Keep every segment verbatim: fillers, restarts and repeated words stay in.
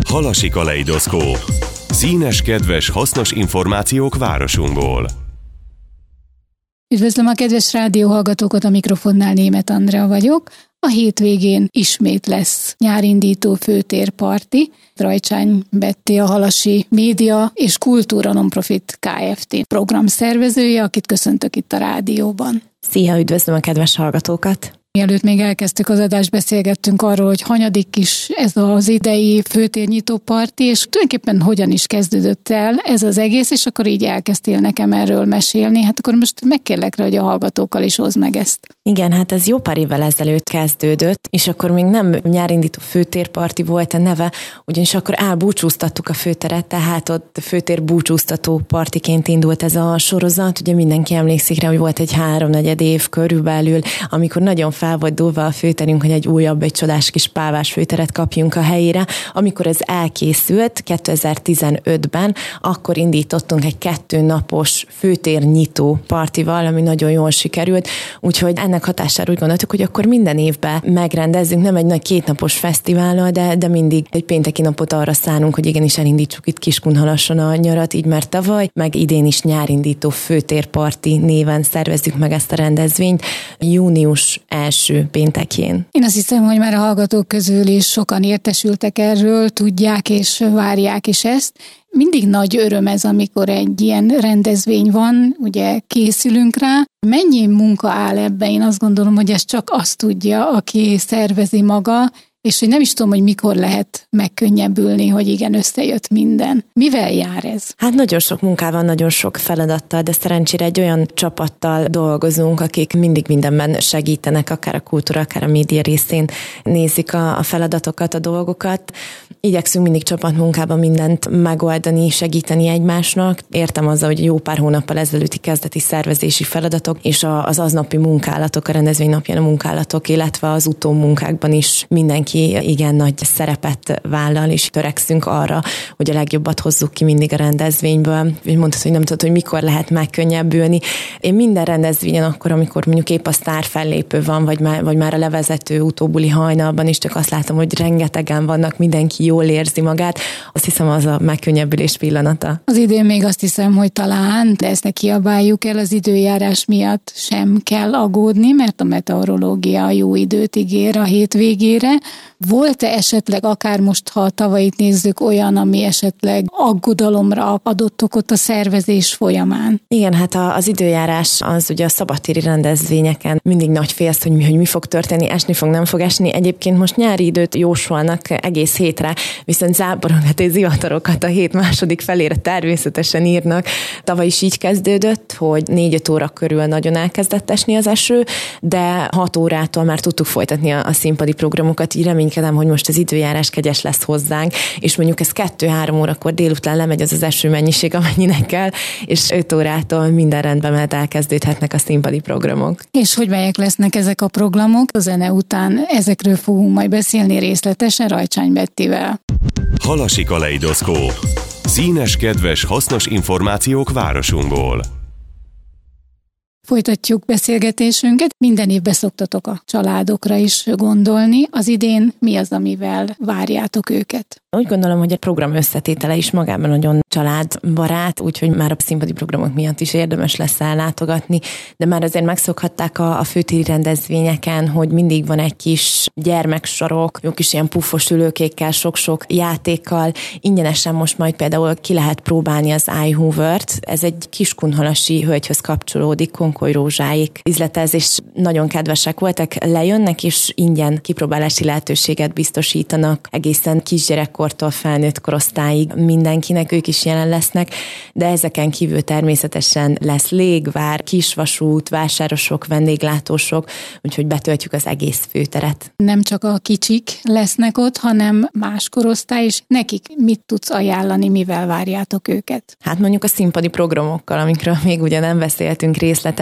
Halasi kaleidoszkóp. Színes, kedves, hasznos információk városunkból. Üdvözlöm a kedves rádióhallgatókat, a mikrofonnál Németh Andrea vagyok. A hétvégén ismét lesz nyárindító főtérparti. Rajcsány Betty, a Halasi Média és Kultúra Nonprofit Kft. Programszervezője, akit köszöntök itt a rádióban. Szia, üdvözlöm a kedves hallgatókat! Mielőtt még elkezdtük az adást, beszélgettünk arról, hogy hanyadik is ez az idei főtérnyitó parti, és tulajdonképpen hogyan is kezdődött el ez az egész, és akkor így elkezdtél nekem erről mesélni. Hát akkor most megkérlek rá, hogy a hallgatókkal is hozd meg ezt. Igen, hát ez jó pár évvel ezelőtt kezdődött, és akkor még nem nyárindító főtérparti volt a neve, ugyanis akkor elbúcsúztattuk a főteret, tehát ott főtér búcsúztató partiként indult ez a sorozat. Ugye mindenki emlékszik rá, hogy volt egy háromnegyed év körülbelül, amikor nagyon fel volt dúlva a főterünk, hogy egy újabb, egy csodás kis pávás főteret kapjunk a helyére. Amikor ez elkészült kétezer-tizenötben, akkor indítottunk egy kettőnapos főtérnyitó partival, ami nagyon jól sikerült, úgyhogy ennek hatására úgy gondoltuk, hogy akkor minden évben megrendezzünk, nem egy nagy kétnapos fesztivállal, de, de mindig egy pénteki napot arra szánunk, hogy igenis elindítsuk itt Kiskunhalason a nyarat, így mert tavaly, meg idén is nyárindító főtérparti néven szervezzük meg ezt a rendezvényt június első péntekén. Én azt hiszem, hogy már a hallgatók közül is sokan értesültek erről, tudják és várják is ezt. Mindig nagy öröm ez, amikor egy ilyen rendezvény van, ugye készülünk rá. Mennyi munka áll ebbe? Én azt gondolom, hogy ez csak azt tudja, aki szervezi maga, és hogy nem is tudom, hogy mikor lehet megkönnyebbülni, hogy igen, összejött minden. Mivel jár ez? Hát nagyon sok munkával, nagyon sok feladattal, de szerencsére egy olyan csapattal dolgozunk, akik mindig mindenben segítenek, akár a kultúra, akár a média részén nézik a, a feladatokat, a dolgokat. Igyekszünk mindig csapatmunkában mindent megoldani, segíteni egymásnak. Értem azzal, hogy jó pár hónappal ezelőtti kezdeti szervezési feladatok, és az aznapi munkálatok, a rendezvény napján a munkálatok, illetve az utómunkákban is mindenki igen nagy szerepet vállal, és törekszünk arra, hogy a legjobbat hozzuk ki mindig a rendezvényből. Mondtad, hogy nem tudod, hogy mikor lehet megkönnyebbülni. Én minden rendezvényen akkor, amikor mondjuk épp a sztár fellépő van, vagy már, vagy már a levezető utóbuli hajnalban is, csak azt látom, hogy rengetegen vannak, mindenki jól érzi magát. Azt hiszem, az a megkönnyebbülés pillanata. Az idén még azt hiszem, hogy talán, de ezt ne kiabáljuk el, az időjárás miatt sem kell aggódni, mert a meteorológia jó időt ígér a hétvégére. Volt-e esetleg, akár most, ha a tavait nézzük, olyan, ami esetleg aggodalomra adott okot a szervezés folyamán? Igen, hát az időjárás az ugye a szabadtéri rendezvényeken mindig nagy félsz, hogy mi, hogy mi fog történni, esni fog, nem fog esni. Egyébként most nyári időt jósolnak egész hétre, viszont záporokat és zivatarokat a hét második felére természetesen írnak. Tavaly is így kezdődött, hogy négy-öt óra körül nagyon elkezdett esni az eső, de hat órától már tudtuk folytatni a, a színpadi programokat, így reménykedem, hogy most az időjárás kegyes lesz hozzánk, és mondjuk ez kettő-három órakor délután lemegy az az eső mennyiség, amennyinek kell, és öt órától minden rendben, mert elkezdődhetnek a színpadi programok. És hogy melyek lesznek ezek a programok? A zene után ezekről fogunk majd beszélni részletesen Rajcsány Bettivel. Halasi kaleidoszkóp. Színes, kedves, hasznos információk városunkból. Folytatjuk beszélgetésünket. Minden évben szoktatok a családokra is gondolni. Az idén mi az, amivel várjátok őket? Úgy gondolom, hogy a program összetétele is magában nagyon családbarát, úgyhogy már a színpadi programok miatt is érdemes lesz ellátogatni, de már azért megszokhatták a, a főtéri rendezvényeken, hogy mindig van egy kis gyermeksarok, jó kis ilyen puffos ülőkékkel, sok-sok játékkal. Ingyenesen most majd például ki lehet próbálni az iHoovert. Ez egy kiskunhalasi hölgyhöz kapcsolódik, Konkoly Rózsáik üzletez, és nagyon kedvesek voltak, lejönnek, és ingyen kipróbálási lehetőséget biztosítanak egészen kisgyerekkortól felnőtt korosztályig mindenkinek, ők is jelen lesznek, de ezeken kívül természetesen lesz légvár, kisvasút, vásárosok, vendéglátósok, úgyhogy betöltjük az egész főteret. Nem csak a kicsik lesznek ott, hanem más korosztály is. Nekik mit tudsz ajánlani, mivel várjátok őket? Hát mondjuk a színpadi programokkal, amikről még ugye nem beszéltünk részletesen,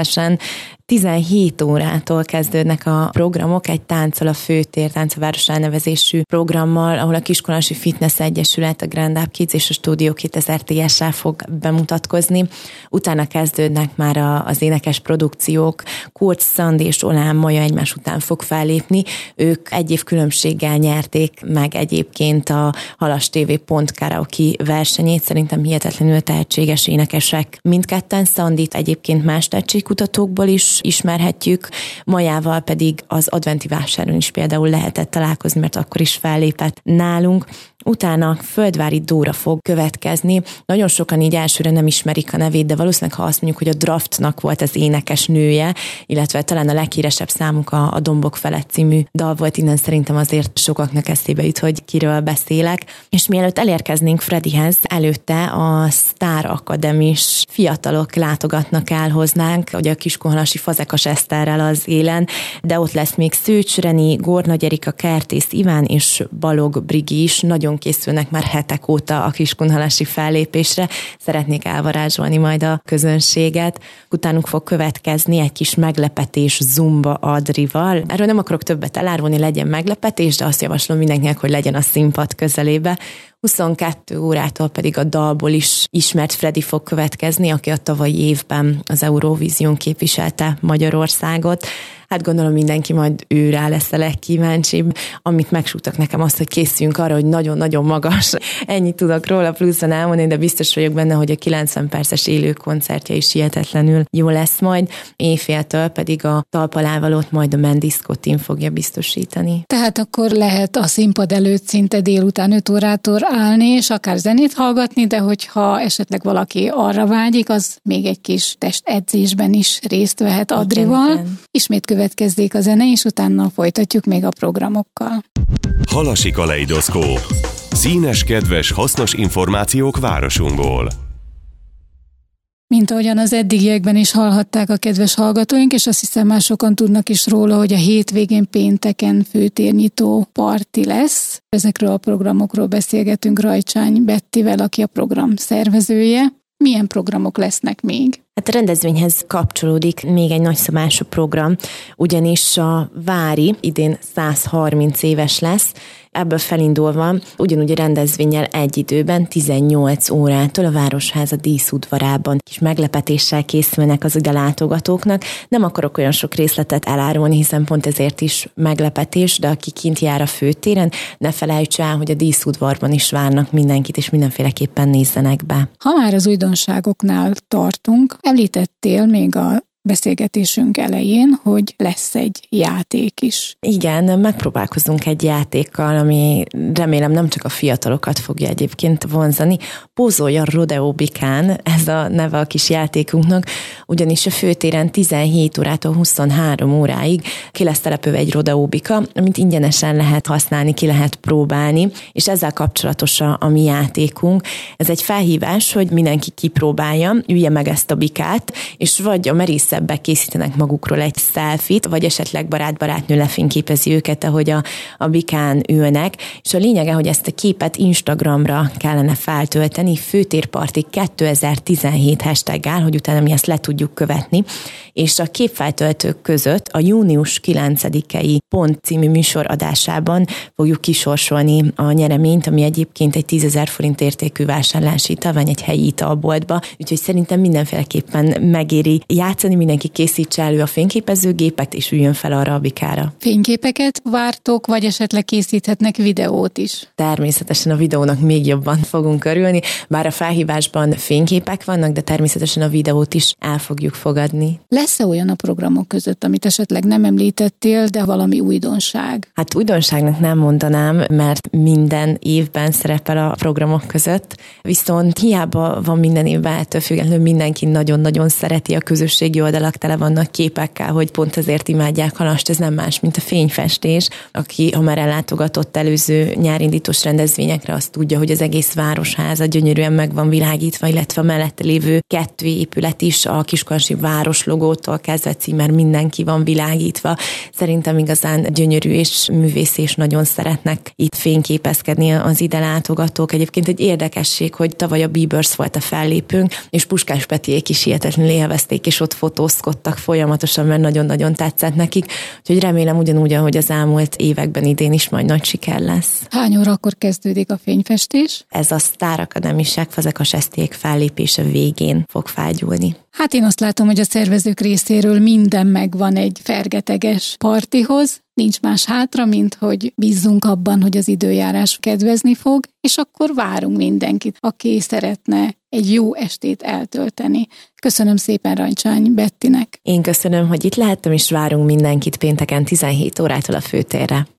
természetesen tizenhét órától kezdődnek a programok, egy Tánccal a főtér, Tánc a város elnevezésű programmal, ahol a Kiskunhalasi Fitness Egyesület, a Grand Up Kids és a Studio kétezer té es-sel fog bemutatkozni. Utána kezdődnek már a, az énekes produkciók, Kurz, Szandi és Olán Maja egymás után fog fellépni. Ők egy év különbséggel nyerték meg egyébként a Halas té vé pont karaoke versenyét. Szerintem hihetetlenül tehetséges énekesek mindketten. Szandit egyébként más tehetségkutatókból is ismerhetjük, Majával pedig az adventi vásáron is például lehetett találkozni, mert akkor is fellépett nálunk. Utána Földvári Dóra fog következni. Nagyon sokan így elsőre nem ismerik a nevét, de valószínűleg, ha azt mondjuk, hogy a Draftnak volt az énekes nője, illetve talán a leghíresebb számuk a, a Dombok felett című dal volt, innen szerintem azért sokaknak eszébe jut, hogy kiről beszélek. És mielőtt elérkeznénk Fredihez, előtte a Sztár Akademis fiatalok látogatnak el hozzánk, ugye a Kiskunhalasi Fazekas Eszterrel az élen, de ott lesz még Szőcs Reni, Gornagy Erika, Kertész Iván és Balog Brigi is. Nagyon készülnek már hetek óta a kiskunhalasi fellépésre, szeretnék elvarázsolni majd a közönséget. Utánuk fog következni egy kis meglepetés Zumba Adrival. Erről nem akarok többet elárulni, legyen meglepetés, de azt javaslom mindenkinek, hogy legyen a színpad közelébe. huszonkettő órától pedig a dalból is ismert Fredi fog következni, aki a tavalyi évben az Eurovízión képviselte Magyarországot. Hát gondolom mindenki majd őrá lesz a legkíváncsibb. Amit megsúgtak nekem azt, hogy készüljünk arra, hogy nagyon-nagyon magas. Ennyit tudok róla pluszban elmondani, de biztos vagyok benne, hogy a kilencven perces élő koncertje is hihetetlenül jó lesz majd. Éjféltől pedig a talpalávalót majd a Mendisco Team fogja biztosítani. Tehát akkor lehet a színpad előtt szinte délután öt órától állni, és akár zenét hallgatni, de hogyha esetleg valaki arra vágyik, az még egy kis testedzésben is részt vehet Adrival. Igen. Ismét következzék a zene, és utána folytatjuk még a programokkal. Halasi kaleidoszkóp. Színes, kedves, hasznos információk városunkból. Mint ahogyan az eddigiekben is hallhatták a kedves hallgatóink, és azt hiszem már sokan tudnak is róla, hogy a hétvégén pénteken főtérnyitó parti lesz. Ezekről a programokról beszélgetünk Rajcsány Bettivel, aki a program szervezője. Milyen programok lesznek még? Hát a rendezvényhez kapcsolódik még egy nagyszabású program, ugyanis a Vári idén száz harminc éves lesz, ebből felindulva ugyanúgy a rendezvénnyel egy időben tizennyolc órától a Városháza díszudvarában kis meglepetéssel készülnek az ide látogatóknak. Nem akarok olyan sok részletet elárulni, hiszen pont ezért is meglepetés, de aki kint jár a főtéren, ne felejts el, hogy a díszudvarban is várnak mindenkit, és mindenféleképpen nézzenek be. Ha már az újdonságoknál tartunk, említettél még a beszélgetésünk elején, hogy lesz egy játék is. Igen, megpróbálkozunk egy játékkal, ami remélem nem csak a fiatalokat fogja egyébként vonzani. Pózolja Rodeo Bikán, ez a neve a kis játékunknak, ugyanis a főtéren tizenhét órától huszonhárom óráig ki lesz települve egy Rodeo Bika, amit ingyenesen lehet használni, ki lehet próbálni, és ezzel kapcsolatos a, a mi játékunk. Ez egy felhívás, hogy mindenki kipróbálja, ülje meg ezt a bikát, és vagy a merész szebbek készítenek magukról egy selfit, vagy esetleg barát-barátnő lefényképezi őket, ahogy a, a bikán ülnek, és a lényege, hogy ezt a képet Instagramra kellene feltölteni, Főtérparti kétezer-tizenhét hashtaggel, hogy utána mi ezt le tudjuk követni, és a képfeltöltők között a június kilencedikei Pont című műsoradásában fogjuk kisorsolni a nyereményt, ami egyébként egy tízezer forint értékű vásárlási italvány egy helyi italboltba, úgyhogy szerintem mindenféleképpen megéri játszani, mindenki készítse elő a fényképezőgépet, és üljön fel arra a bikára. Fényképeket vártok, vagy esetleg készíthetnek videót is? Természetesen a videónak még jobban fogunk örülni, bár a felhívásban fényképek vannak, de természetesen a videót is el fogjuk fogadni. Lesz-e olyan a programok között, amit esetleg nem említettél, de valami újdonság? Hát újdonságnak nem mondanám, mert minden évben szerepel a programok között, viszont hiába van minden évben, ettől függetlenül mindenki nagyon-nagyon szereti, a közösségi oldalak tele vannak képekkel, hogy pont ezért imádják Halast, ez nem más, mint a fényfestés. Aki, ha már ellátogatott előző nyárindítós rendezvényekre, azt tudja, hogy az egész Városháza gyönyörűen meg van világítva, illetve a mellette lévő kettő épület is, a Kiskunhalasi városlogótól kezdve címer mindenki van világítva. Szerintem igazán gyönyörű és művész, és nagyon szeretnek itt fényképezkedni az ide látogatók. Egyébként egy érdekesség, hogy tavaly a Bieber's volt a fellépőnk, és Puskás Petiék is hihetetlenül élvezték, és ott fotóztak fotózkodtak folyamatosan, mert nagyon-nagyon tetszett nekik, úgyhogy remélem ugyanúgy, ahogy az elmúlt években idén is majd nagy siker lesz. Hány órakor kezdődik a fényfestés? Ez a Sztár Akadémisek Fazekas Eszték fellépése végén fog felgyúlni. Hát én azt látom, hogy a szervezők részéről minden megvan egy fergeteges partihoz, nincs más hátra, mint hogy bízzunk abban, hogy az időjárás kedvezni fog, és akkor várunk mindenkit, aki szeretne egy jó estét eltölteni. Köszönöm szépen Rancsány Bettinek. Én köszönöm, hogy itt lehettem, és várunk mindenkit pénteken tizenhét órától a főtérre.